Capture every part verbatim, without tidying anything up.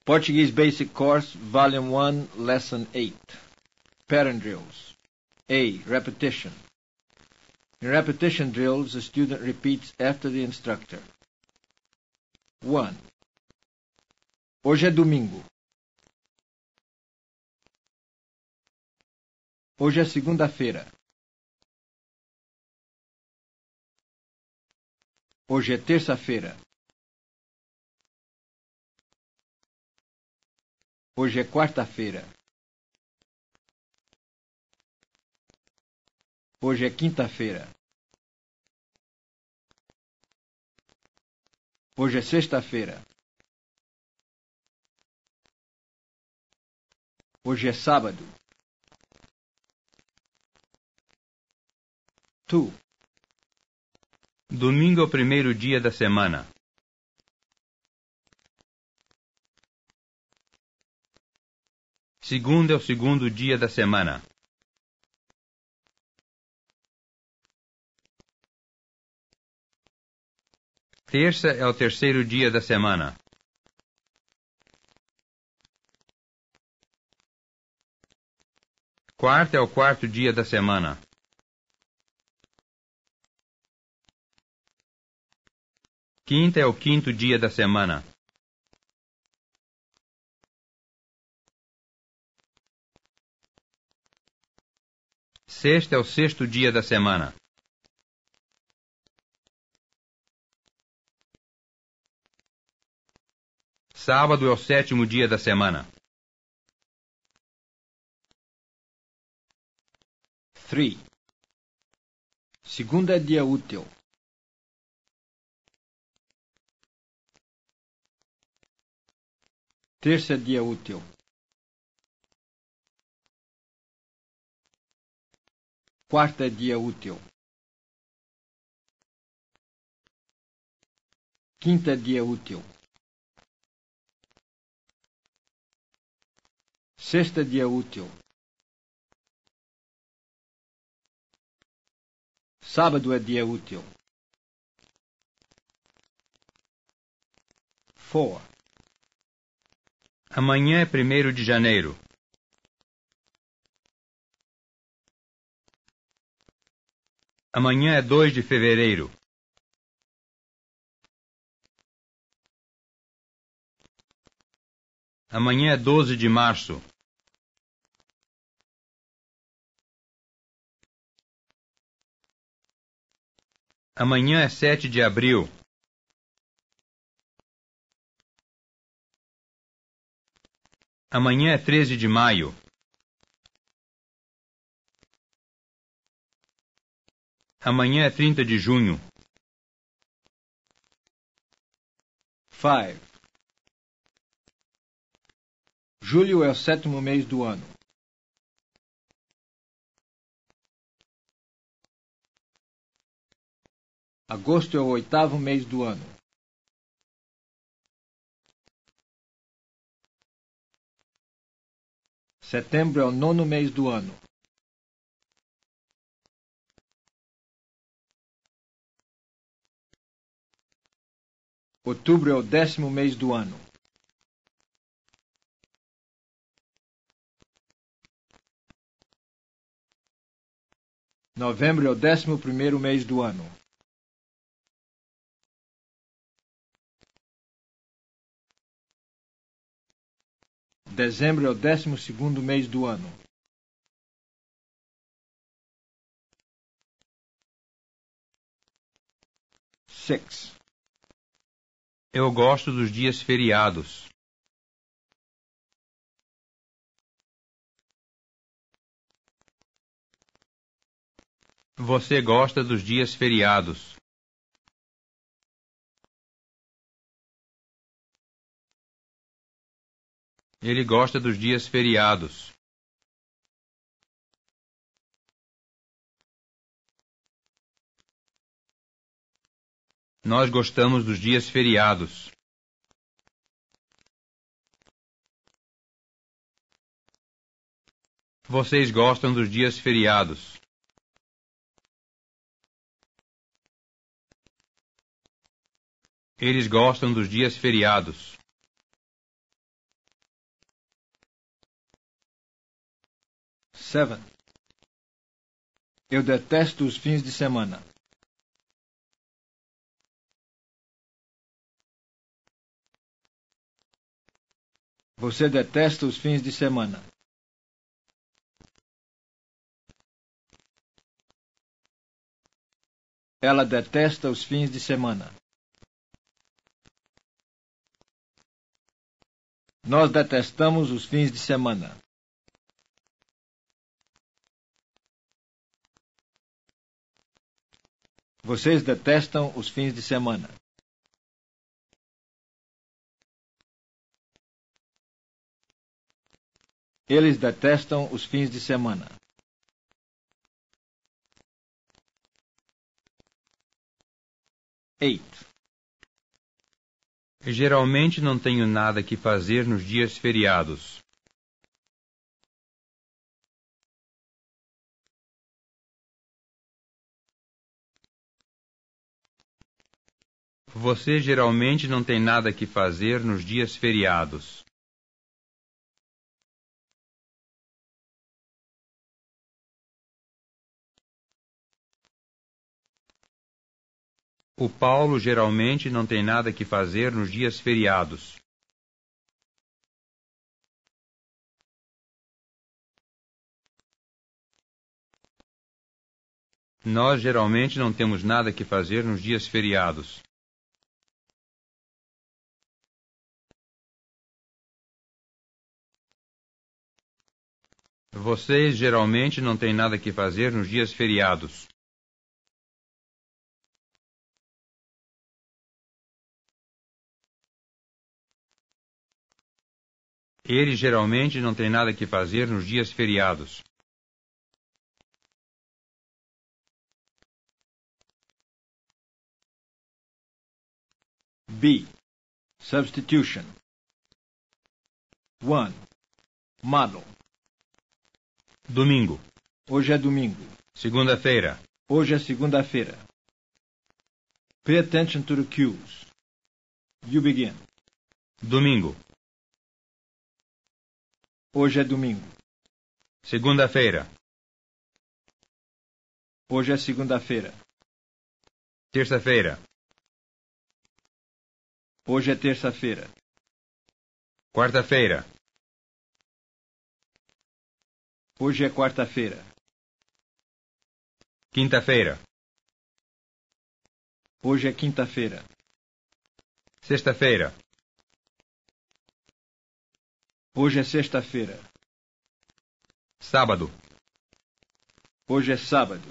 Portuguese Basic Course, Volume one, Lesson eight. Parent drills. A. Repetition. In repetition drills, the student repeats after the instructor. one. Hoje é domingo. Hoje é segunda-feira. Hoje é terça-feira. Hoje é quarta-feira. Hoje é quinta-feira. Hoje é sexta-feira. Hoje é sábado. dois. Domingo é o primeiro dia da semana. Segunda é o segundo dia da semana. Terça é o terceiro dia da semana. Quarta é o quarto dia da semana. Quinta é o quinto dia da semana. Sexta é o sexto dia da semana. Sábado é o sétimo dia da semana. três. Segunda é dia útil. Terça é dia útil. Quarta é dia útil. Quinta é dia útil. Sexta é dia útil. Sábado é dia útil. quatro. Amanhã é primeiro de janeiro. Amanhã é dois de fevereiro. Amanhã é doze de março. Amanhã é sete de abril. Amanhã é treze de maio. Amanhã é trinta de junho. cinco. Julho é o sétimo mês do ano. Agosto é o oitavo mês do ano. Setembro é o nono mês do ano. Outubro é o décimo mês do ano. Novembro é o décimo primeiro mês do ano. Dezembro é o décimo segundo mês do ano. seis. Eu gosto dos dias feriados. Você gosta dos dias feriados. Ele gosta dos dias feriados. Nós gostamos dos dias feriados. Vocês gostam dos dias feriados. Eles gostam dos dias feriados. Seven. Eu detesto os fins de semana. Você detesta os fins de semana. Ela detesta os fins de semana. Nós detestamos os fins de semana. Vocês detestam os fins de semana. Eles detestam os fins de semana. Eight. Geralmente não tenho nada que fazer nos dias feriados. Você geralmente não tem nada que fazer nos dias feriados. O Paulo geralmente não tem nada que fazer nos dias feriados. Nós geralmente não temos nada que fazer nos dias feriados. Vocês geralmente não têm nada que fazer nos dias feriados. Ele geralmente não tem nada que fazer nos dias feriados. B. Substitution. One. Model. Domingo. Hoje é domingo. Segunda-feira. Hoje é segunda-feira. Pay attention to the cues. You begin. Domingo. Hoje é domingo. Segunda-feira. Hoje é segunda-feira. Terça-feira. Hoje é terça-feira. Quarta-feira. Hoje é quarta-feira. Quinta-feira. Hoje é quinta-feira. Sexta-feira. Hoje é sexta-feira. Sábado. Hoje é sábado.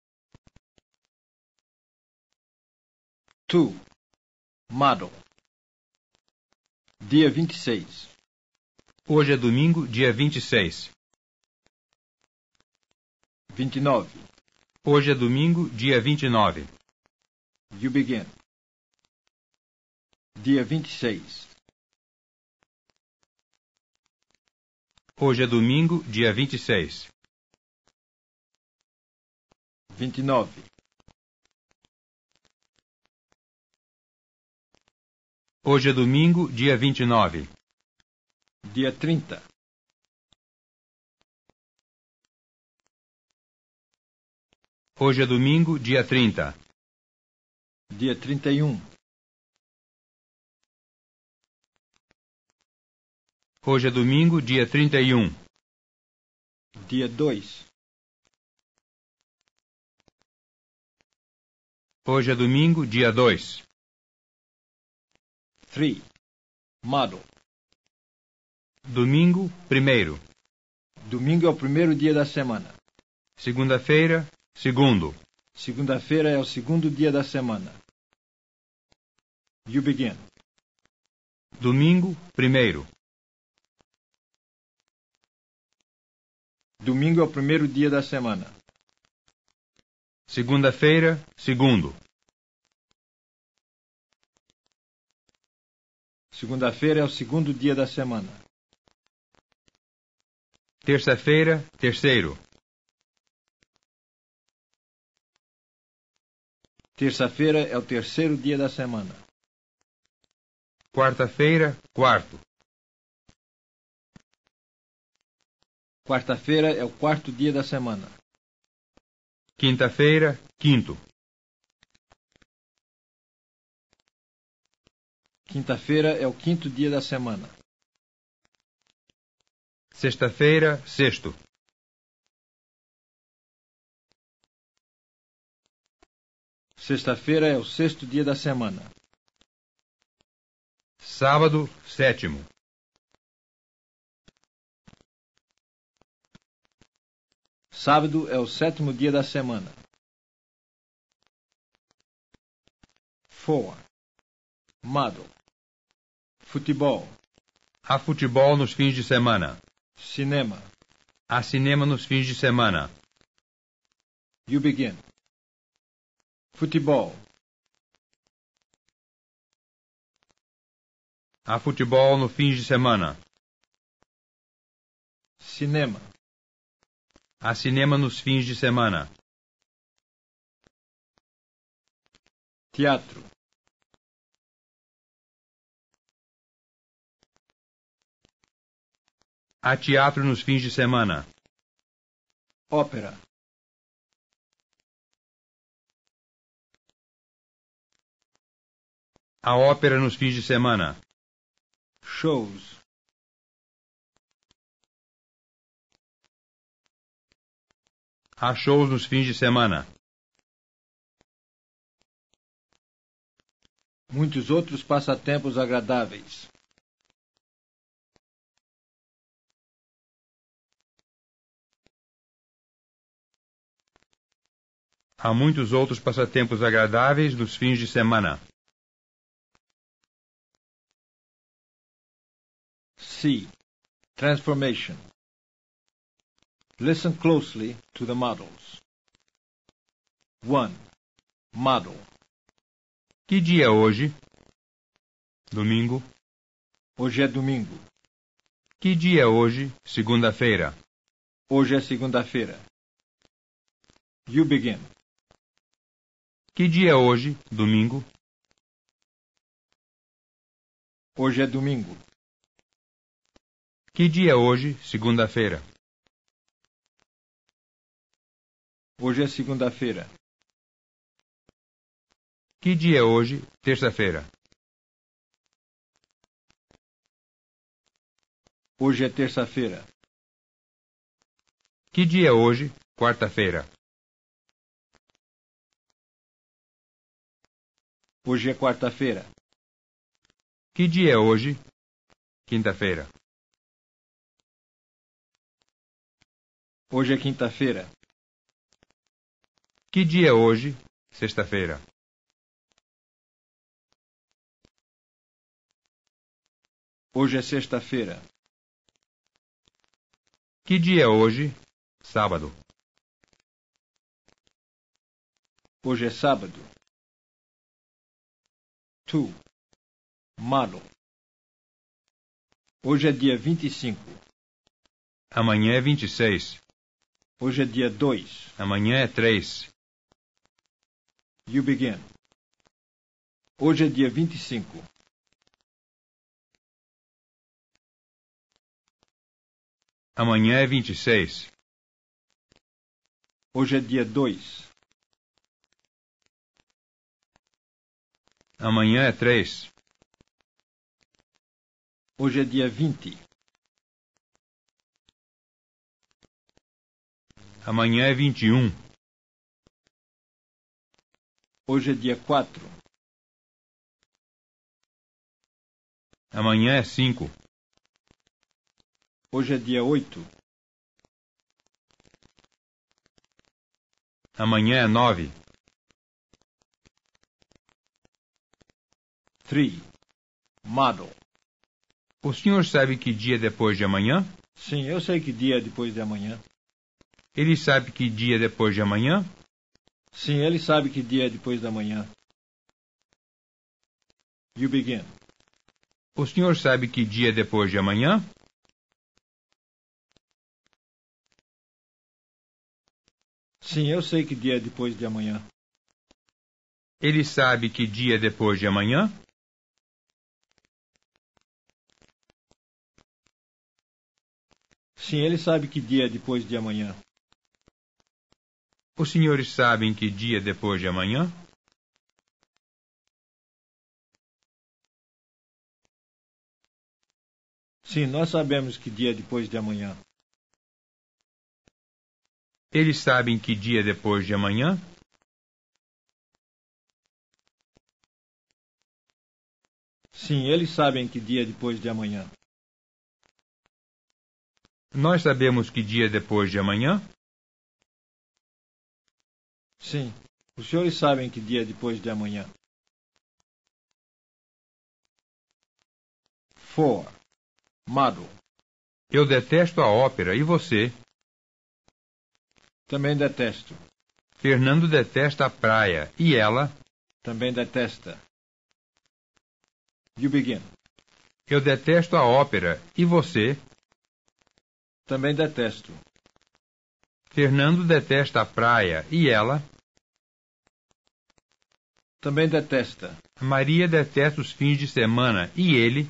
Two. Model. Dia vinte e seis. Hoje é domingo, dia vinte e seis. Vinte e nove. Hoje é domingo, dia vinte e nove. You begin. Dia vinte e seis. Hoje é domingo, dia vinte e seis. Vinte e nove. Hoje é domingo, dia vinte e nove. Dia trinta. Hoje é domingo, dia trinta. Dia trinta e um. Hoje é domingo, dia trinta e um. Dia dois. Hoje é domingo, dia dois. Three. Model. Domingo, primeiro. Domingo é o primeiro dia da semana. Segunda-feira, segundo. Segunda-feira é o segundo dia da semana. You begin. Domingo, primeiro. Domingo é o primeiro dia da semana. Segunda-feira, segundo. Segunda-feira é o segundo dia da semana. Terça-feira, terceiro. Terça-feira é o terceiro dia da semana. Quarta-feira, quarto. Quarta-feira é o quarto dia da semana. Quinta-feira, quinto. Quinta-feira é o quinto dia da semana. Sexta-feira, sexto. Sexta-feira é o sexto dia da semana. Sábado, sétimo. Sábado é o sétimo dia da semana. Four. Model. Futebol. Há futebol nos fins de semana. Cinema. Há cinema nos fins de semana. You begin. Futebol. Há futebol no fim de semana. Cinema. Há cinema nos fins de semana. Teatro. Há teatro nos fins de semana. Ópera. Há ópera nos fins de semana. Shows. Há shows nos fins de semana. Muitos outros passatempos agradáveis. Há muitos outros passatempos agradáveis nos fins de semana. C. Transformation. Listen closely to the models. one. Model. Que dia é hoje? Domingo. Hoje é domingo. Que dia é hoje? Segunda-feira. Hoje é segunda-feira. You begin. Que dia é hoje? Domingo. Hoje é domingo. Que dia é hoje? Segunda-feira. Hoje é segunda-feira. Que dia é hoje? Terça-feira. Hoje é terça-feira. Que dia é hoje? Quarta-feira. Hoje é quarta-feira. Que dia é hoje? Quinta-feira. Hoje é quinta-feira. Que dia é hoje? Sexta-feira. Hoje é sexta-feira. Que dia é hoje? Sábado. Hoje é sábado. two. Model. Hoje é dia vinte e cinco. Amanhã é vinte e seis. Hoje é dia dois. Amanhã é três. You begin. Hoje é dia vinte e cinco. Amanhã é vinte e seis. Hoje é dia dois. Amanhã é três. Hoje é dia vinte. Amanhã é vinte e um. Hoje é dia quatro. Amanhã é cinco. Hoje é dia oito. Amanhã é nove. three. Model. O senhor sabe que dia é depois de amanhã? Sim, eu sei que dia é depois de amanhã. Ele sabe que dia é depois de amanhã? Sim, ele sabe que dia é depois da manhã. You begin. O senhor sabe que dia é depois de amanhã? Sim, eu sei que dia é depois de amanhã. Ele sabe que dia é depois de amanhã? Sim, ele sabe que dia é depois de amanhã. Os senhores sabem que dia é depois de amanhã? Sim, nós sabemos que dia é depois de amanhã. Eles sabem que dia é depois de amanhã? Sim, eles sabem que dia é depois de amanhã. Nós sabemos que dia é depois de amanhã? Sim, os senhores sabem que dia é depois de amanhã. Four. Model. Eu detesto a ópera, e você? Também detesto. Fernando detesta a praia, e ela? Também detesta. You begin. Eu detesto a ópera, e você? Também detesto. Fernando detesta a praia, e ela? Também detesta. Maria detesta os fins de semana, e ele?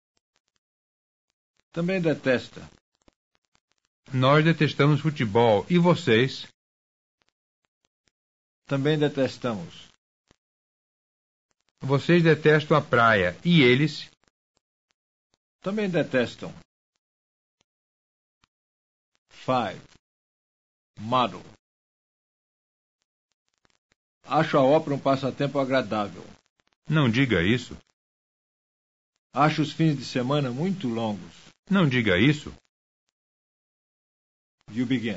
Também detesta. Nós detestamos futebol, e vocês? Também detestamos. Vocês detestam a praia, e eles? Também detestam. Five. Model. Acho a ópera um passatempo agradável. Não diga isso. Acho os fins de semana muito longos. Não diga isso. You begin.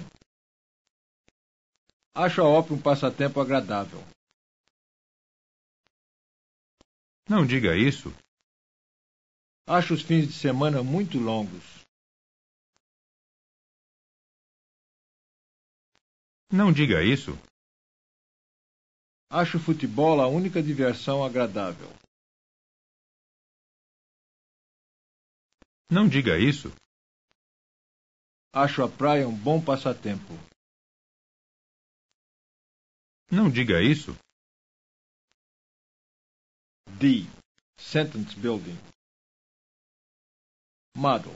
Acho a ópera um passatempo agradável. Não diga isso. Acho os fins de semana muito longos. Não diga isso. Acho o futebol a única diversão agradável. Não diga isso. Acho a praia um bom passatempo. Não diga isso. D. Sentence building. Model.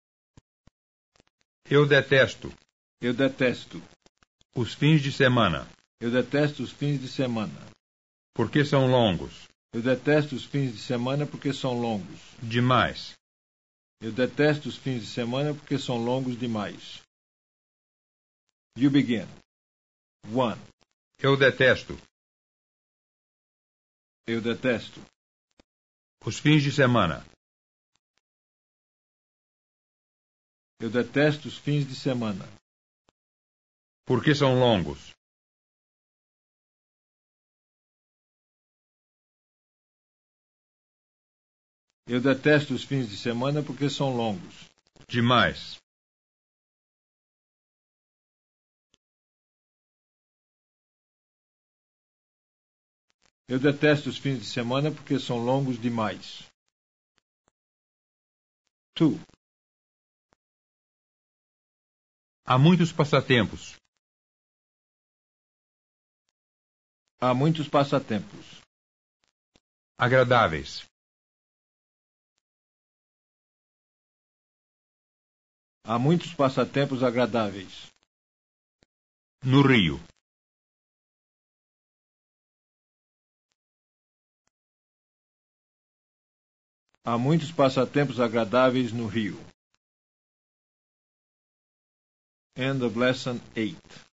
Eu detesto Eu detesto. os fins de semana, Eu detesto os fins de semana. porque são longos. Eu detesto os fins de semana porque são longos. Demais. Eu detesto os fins de semana porque são longos demais. You begin. One. Eu detesto Eu detesto. os fins de semana, Eu detesto os fins de semana. porque são longos. Eu detesto os fins de semana porque são longos. Demais. Eu detesto os fins de semana porque são longos demais. Two. Há muitos passatempos. Há muitos passatempos. Agradáveis. Há muitos passatempos agradáveis. No Rio. Há muitos passatempos agradáveis no Rio. End of lesson eight.